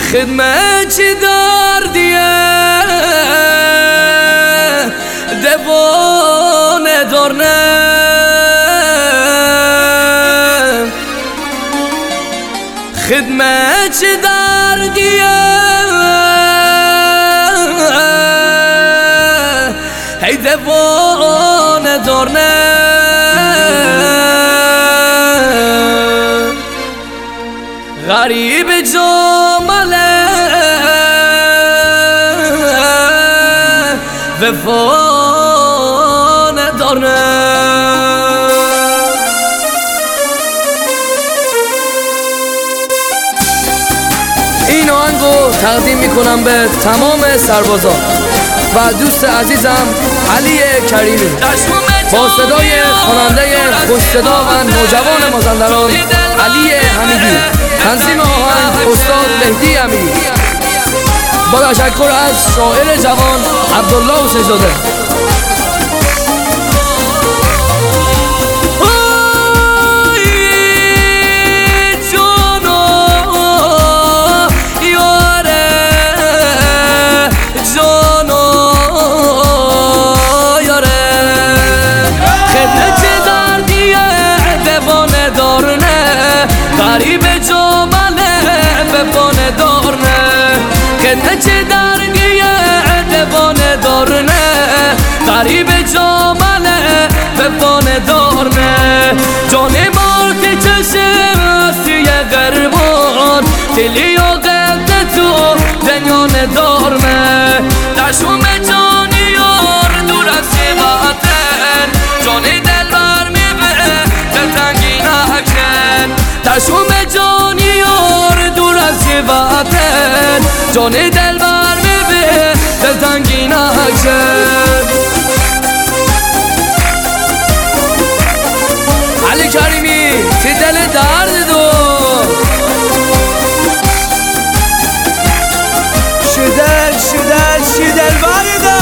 خدمت چی دردیه دوانه دارنه خدمت چی دردیه هی دوانه دارنه غریب جمله وفا نداره این آهنگو تقدیم میکنم به تمام سربازان و دوست عزیزم علی کریمی با صدای خواننده خوش صدا و نوجوان مازندران علی حمیدی. تنظیم آهنگ استاد مهدی امیری. با تشکر از شاعر جوان عبدالله حسین‌زاده. چه درگیه دوانه دارنه غریب جامله وفانه دارنه جان مارک چشم اسیه غربان دلی و قلب تو دنیانه دارنه دشوم جانی یار دور از سیباتن جانی دل بر میبه دلتنگی نکن دشوم جانی یار دور از سیباتن جانی دل بر میبه دلتنگی نکن علی کریمی تی دل درد دو شدل بایده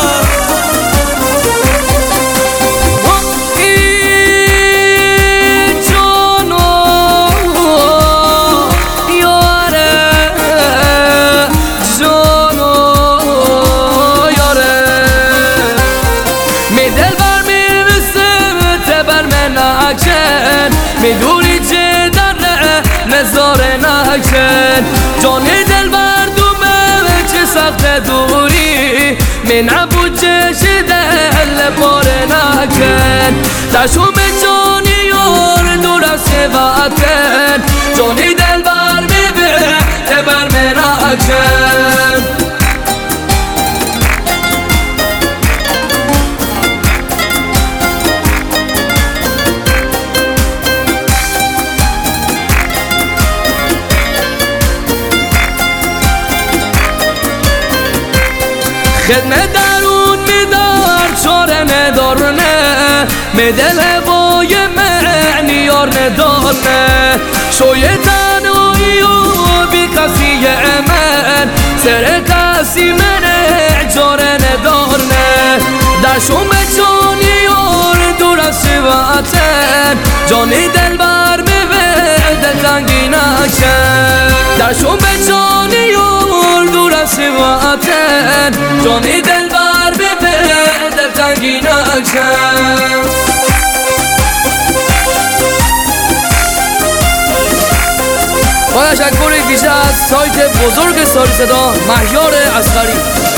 میدونی چه دره نظاره نکن جانی دل بردومه چه سخت دوری من عبود چه دل پاره نکن دشوم جانی یار دور از سواتن جانی دل بر میبه تبر من نکن خدمت درون میدار چاره ندارنه میدل هوای معنی یار ندارنه شوی تنهایی و بی کسی من سر کسی من جاره ندارنه در شوم جانی یار دور از شواتن جانی دل بر میبه دلتنگی نکن در شوم جانی یار دور از شواتن جانی دل بر میبه دلتنگی نکن با تشکر ویژه از سایت بزرگ ساری صدا مهیار اصغری.